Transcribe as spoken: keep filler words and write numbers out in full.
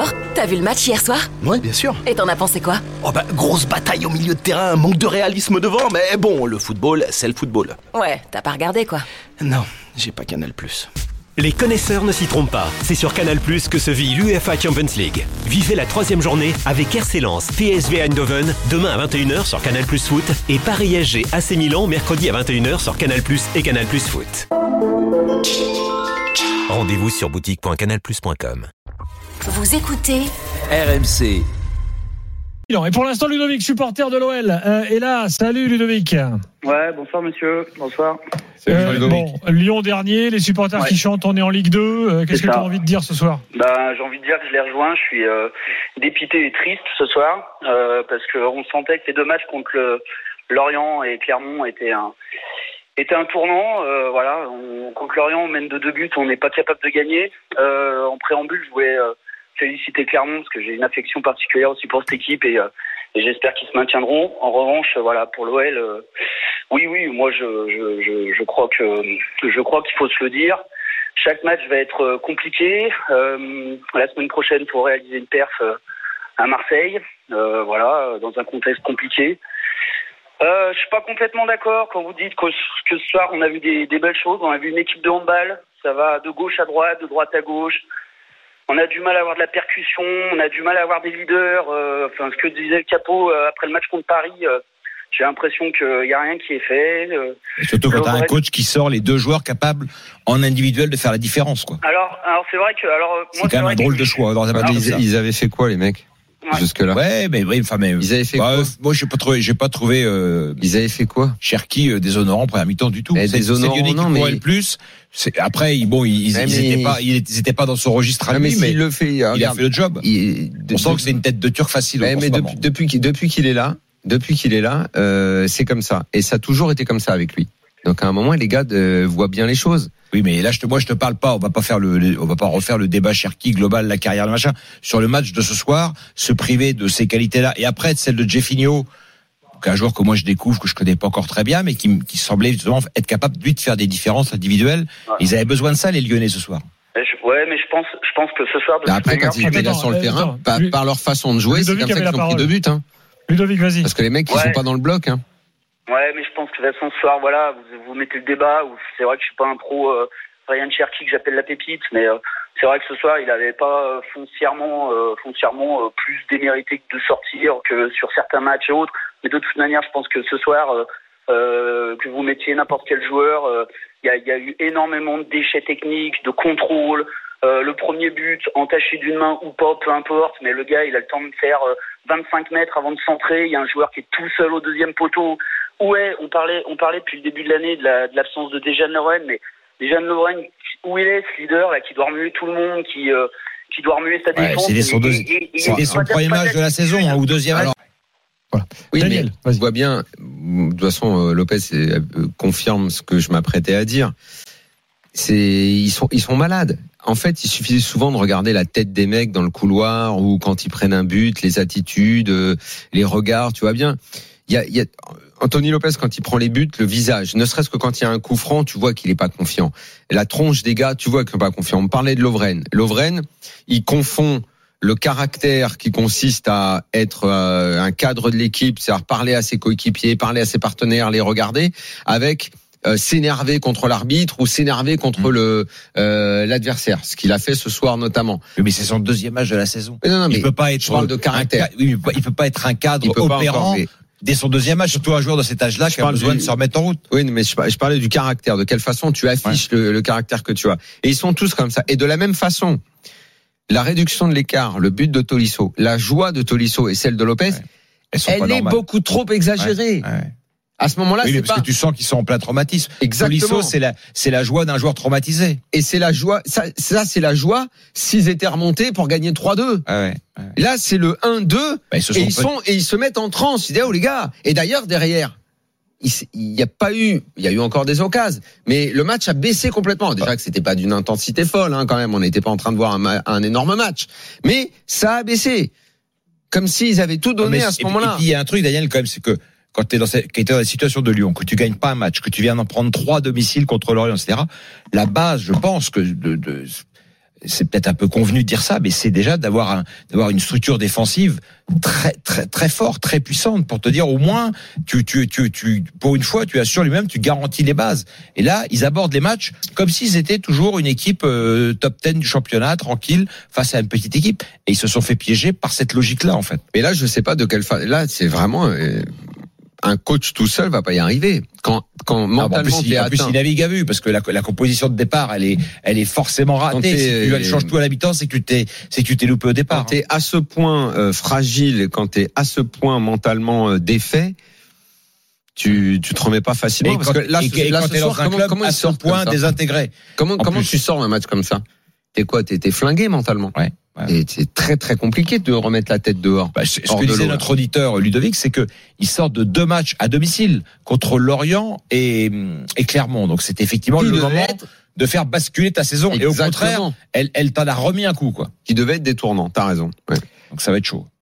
Alors, t'as vu le match hier soir ? Ouais, bien sûr. Et t'en as pensé quoi ? Oh bah, grosse bataille au milieu de terrain, manque de réalisme devant, mais bon, le football, c'est le football. Ouais, t'as pas regardé quoi ? Non, j'ai pas Canal plus. Les connaisseurs ne s'y trompent pas. C'est sur Canal plus, que se vit l'U F A Champions League. Vivez la troisième journée avec R C Lens, P S V Eindhoven, demain à vingt et une heures sur Canal plus Foot, et Paris S G A C Milan, mercredi à vingt et une heures sur Canal plus et Canal plus Foot. Rendez-vous sur boutique point canal plus point com. Vous écoutez R M C. Et pour l'instant, Ludovic, supporter de l'O L, euh, est là. Salut Ludovic. Ouais, bonsoir monsieur, bonsoir. Euh, bon, Lyon dernier, les supporters ouais. qui chantent on est en Ligue deux. Euh, qu'est-ce C'est que tu as envie de dire ce soir ? Bah, j'ai envie de dire que je les rejoins. Je suis euh, dépité et triste ce soir euh, parce qu'on sentait que les deux matchs contre le, Lorient et Clermont étaient un, étaient un tournant. Euh, voilà, on, contre Lorient, on mène de deux buts, on n'est pas capable de gagner. Euh, en préambule, je voulais euh, féliciter Clermont parce que j'ai une affection particulière aussi pour cette équipe et, euh, et j'espère qu'ils se maintiendront. En revanche, voilà, pour l'O L, euh, oui, oui, moi je, je, je, je crois que je crois qu'il faut se le dire. Chaque match va être compliqué. Euh, la semaine prochaine, il faut réaliser une perf à Marseille, euh, voilà, dans un contexte compliqué. Euh, je suis pas complètement d'accord quand vous dites que, que ce soir on a vu des, des belles choses. On a vu une équipe de handball, ça va de gauche à droite, de droite à gauche. On a du mal à avoir de la percussion, on a du mal à avoir des leaders. Euh, enfin, ce que disait le Capot euh, après le match contre Paris, euh, j'ai l'impression qu'il n'y a rien qui est fait. Euh, Et surtout quand tu as un coach qui sort les deux joueurs capables en individuel de faire la différence, quoi. Alors, alors c'est vrai que, alors moi, c'est quand même un drôle de choix. Alors, ils, ils avaient fait quoi les mecs? Ouais. Jusque-là. Ouais, mais oui, enfin, mais ils avaient fait bah, quoi? Moi, j'ai pas trouvé, j'ai pas trouvé. Euh, ils avaient fait quoi? Cherki euh, déshonorant en première mi-temps du tout. Eh, c'est déshonorant, c'est Lyonnais qui courait mais... le plus. C'est, après, bon, ils, ils, ils étaient pas, ils étaient pas dans son registre à lui, mais, mais il le fait. Il regarde, a fait le job. Il, on de, sent que c'est une tête de Turc facile. Mais, mais depuis, depuis, qu'il, depuis qu'il est là, depuis qu'il est là, euh, c'est comme ça, et ça a toujours été comme ça avec lui. Donc à un moment, les gars euh, voient bien les choses. Oui, mais là, je te, moi, je te parle pas. On va pas faire le, le on va pas refaire le débat Cherki global, la carrière, le machin. Sur le match de ce soir, se priver de ces qualités-là, et après celle de Jeffinho, qu'un joueur que moi je découvre, que je connais pas encore très bien, mais qui, qui semblait justement être capable lui de faire des différences individuelles. Ouais. Ils avaient besoin de ça, les Lyonnais, ce soir. Ouais, mais je pense, je pense que ce soir. De après, quand ils étaient là sur le terrain, par, par leur façon de jouer, Ludovic c'est comme ça qu'ils ont pris deux buts. Hein. Ludovic, vas-y. Parce que les mecs, ils ouais. sont pas dans le bloc. Hein. Ouais, mais je pense que de toute façon, ce soir, voilà, vous, vous mettez le débat. Où c'est vrai que je suis pas un pro euh, Ryan Cherki que j'appelle la pépite, mais euh, c'est vrai que ce soir, il avait pas euh, foncièrement, euh, foncièrement euh, plus démérité que de sortir que sur certains matchs et autres. Mais de toute manière, je pense que ce soir, euh, euh, que vous mettiez n'importe quel joueur, il euh, y, y a eu énormément de déchets techniques, de contrôle. Euh, le premier but, entaché d'une main ou pas, peu importe, mais le gars, il a le temps de faire euh, vingt-cinq mètres avant de centrer. Il y a un joueur qui est tout seul au deuxième poteau. Ouais, on parlait, on parlait depuis le début de l'année de, la, de l'absence de Dejan Lovren, mais Dejan Lovren, où il est, ce leader là, qui doit remuer tout le monde, qui euh, qui doit remuer sa défense. Ouais, c'était son, deux... et, et, c'était son premier match de la saison, hein, ou deuxième. Alors, voilà. Oui, Daniel, mais vas-y. On voit bien. De toute façon, Lopez euh, confirme ce que je m'apprêtais à dire. C'est ils sont ils sont malades. En fait, il suffisait souvent de regarder la tête des mecs dans le couloir ou quand ils prennent un but, les attitudes, les regards. Tu vois bien. Il y a, il y a Anthony Lopez quand il prend les buts, le visage, ne serait-ce que quand il y a un coup franc, tu vois qu'il est pas confiant. La tronche des gars, tu vois qu'il est pas confiant. On parlait de Lovren. Lovren, il confond le caractère qui consiste à être euh, un cadre de l'équipe, c'est-à-dire parler à ses coéquipiers, parler à ses partenaires, les regarder, avec euh, s'énerver contre l'arbitre ou s'énerver contre mmh. le euh, l'adversaire. Ce qu'il a fait ce soir notamment. Oui, mais c'est son deuxième match de la saison. Mais non, non, il mais peut pas être. Je parle de caractère. Un, oui, mais il peut pas être un cadre opérant. Encore, mais... Dès son deuxième match, surtout un joueur de cet âge-là qui a besoin du... de se remettre en route. Oui, mais je parlais du caractère, de quelle façon tu affiches ouais. le, le caractère que tu as. Et ils sont tous comme ça. Et de la même façon, la réduction de l'écart, le but de Tolisso, la joie de Tolisso et celle de Lopez, ouais. elle est normales. beaucoup trop exagérée. Ouais. Ouais. À ce moment-là, oui, c'est parce pas... que tu sens qu'ils sont en plein traumatisme. Exactement. Tolisso, c'est la, c'est la joie d'un joueur traumatisé. Et c'est la joie, ça, ça c'est la joie s'ils étaient remontés pour gagner trois deux. Ah ouais, ouais. Là, c'est le un deux. Bah, ils se et ils fait... sont, et ils se mettent en transe. Ils disent, oh, les gars. Et d'ailleurs, derrière, il n'y a pas eu, il y a eu encore des occasions, mais le match a baissé complètement. Déjà que c'était pas d'une intensité folle, hein, quand même. On n'était pas en train de voir un, un énorme match. Mais ça a baissé. Comme s'ils avaient tout donné ah, à ce moment-là. Et puis, il y a un truc, Daniel, quand même, c'est que, quand tu es dans cette, dans la situation de Lyon, que tu gagnes pas un match, que tu viens d'en prendre trois à domicile contre Lorient, et cetera. La base, je pense que de, de, c'est peut-être un peu convenu de dire ça, mais c'est déjà d'avoir un, d'avoir une structure défensive très, très, très forte, très puissante pour te dire au moins, tu, tu, tu, tu, pour une fois, tu assures lui-même, tu garantis les bases. Et là, ils abordent les matchs comme s'ils étaient toujours une équipe euh, top dix du championnat, tranquille, face à une petite équipe. Et ils se sont fait piéger par cette logique-là, en fait. Mais là, je sais pas de quelle façon. Là, c'est vraiment. Euh... Un coach tout seul va pas y arriver. Quand, quand mentalement, ah bon, en plus, il, en plus, il navigue à vue parce que la, la composition de départ, elle est, elle est forcément ratée. Si tu elle change tout à l'habitant, c'est que tu t'es, c'est que tu t'es loupé au départ. Quand t'es à ce point euh, fragile, quand t'es à ce point mentalement euh, défait, tu, tu te remets pas facilement. Et parce quand, que là, et, ce, et là, quand ce t'es soir, dans un comment, club comment à ce point désintégré. Comment, comment plus. tu sors un match comme ça? T'es quoi? T'es, t'es flingué mentalement. Ouais. Et c'est très très compliqué de remettre la tête dehors. Bah, ce que disait notre auditeur Ludovic, c'est que il sort de deux matchs à domicile contre Lorient et, et Clermont. Donc c'est effectivement Qui le moment être... de faire basculer ta saison. Exactement. Et au contraire, elle, elle t'en a remis un coup, quoi. Qui devait être des tournants. T'as raison. Ouais. Donc ça va être chaud.